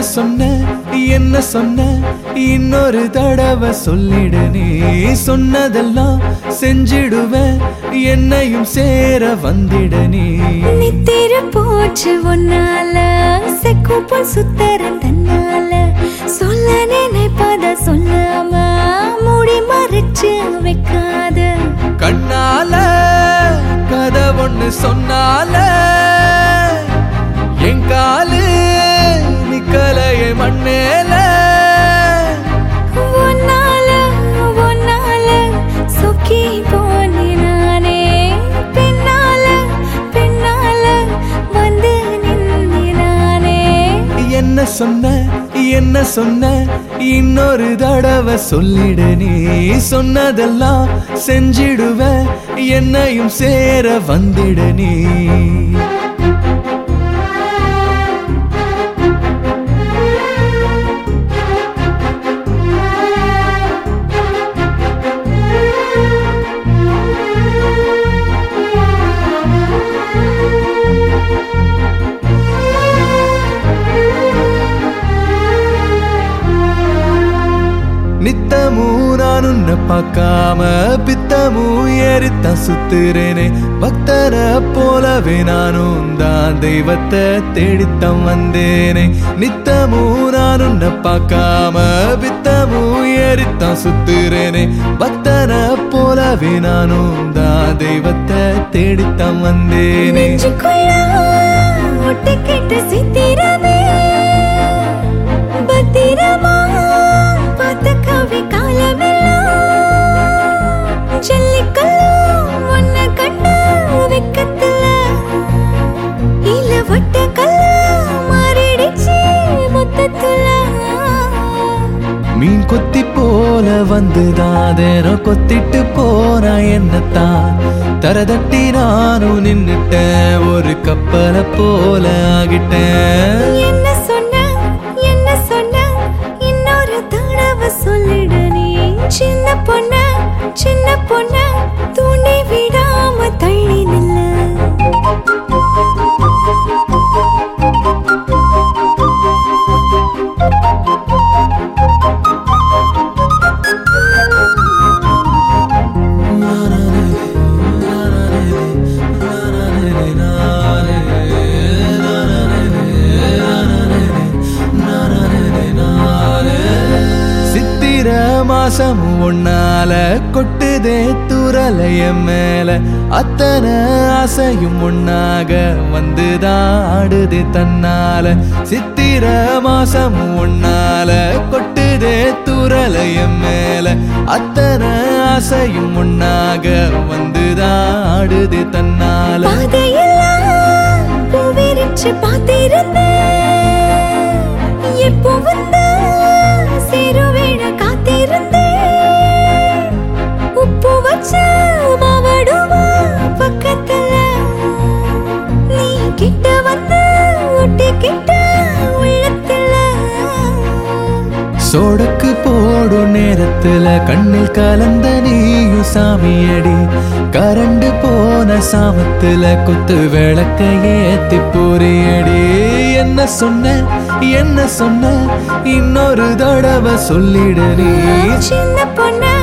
என்ன சொன்ன இன்னொரு தடவை சொல்லிடு நீ சொன்னதெல்லாம் செஞ்சிடுவேன் என்னையும் சேர வந்திட நீ நித்திர போச்சு ஒன்னால செக்குப்போல் சுத்தரம் தன்னால சொல்ல நினைப்பத சொல்லாம மூடி மறைச்சு வைக்காத கண்ணால கதை ஒண்ணு சொன்னால என் காலு நிக்கலைய மண்ணேல ஒன்னால சொக்கி போனே நானே பெண்ணால வந்து நின்னே நானே என்ன சொன்ன இன்னொரு தடவை சொல்லிடு நீ சொன்னதெல்லாம் செஞ்சிடுவேன் என்னையும் சேர வந்திட நீ நித்தமும் நான் உன்னை பார்க்காம பித்தமும் ஏறித்தான் சுத்துறேனே பக்தரை போலவே நானும் தான் தெய்வத்தை தேடித்தான் வந்தேனே நித்தமும் நான் உன்னை பார்க்காம பித்தமும் ஏறித்தான் சுத்துறேனே பக்தரை போலவே நானும் தான் தெய்வத்தை தேடித்தான் வந்தேனே சித்திரமே பத்திரமா கவி காலமெல்லாம் ஜல்லிக்கல்லும் ஒன்ன கண்ண வெக்கத்துல இல்ல வட்ட கல்ல மாறிடுச்சு மொத்தத்துல மீன் கொத்தி போல வந்துதாதேனோ கொத்திட்டு போனா என்னத்தான் தரதட்டி நானும் நின்னுட்டேன் ஒரு கப்பலை போல ஆகிட்டேன் என்ன சொன்ன இன்னொரு தடவை சொல்லிடு நீ சின்ன பொண்ண தூண்டி விடாம தள்ளி நில்ல மாசம் ஒன்னால கொட்டுதே துரலைய மேல அத்தனை ஆசையும் ஒன்னாக வந்துதான் ஆடுதே தன்னால சித்திர மாசம் ஒன்னால கொட்டுதே துரலைய மேல அத்தனை ஆசையும் ஒன்னாக வந்துதான் ஆடுதே தன்னால பார்த்திருந்தேன் எப்போ வந்த சேருவேன காத்திருந்தேன் உப்பு வச்ச மாவடுவா பக்கத்துல நீ கிட்ட வந்து ஒட்டிக்கிட்ட உள்ளத்துல சோடக்கு போடும் நேரத்துல கண்ணில் கலந்த நீயும் சாமியடி கரண்டு போன சாமத்துல குத்து விளக்க ஏத்தி போறியடி என்ன சொன்ன இன்னொரு தடவை சொல்லிடு நீ சின்ன பொண்ண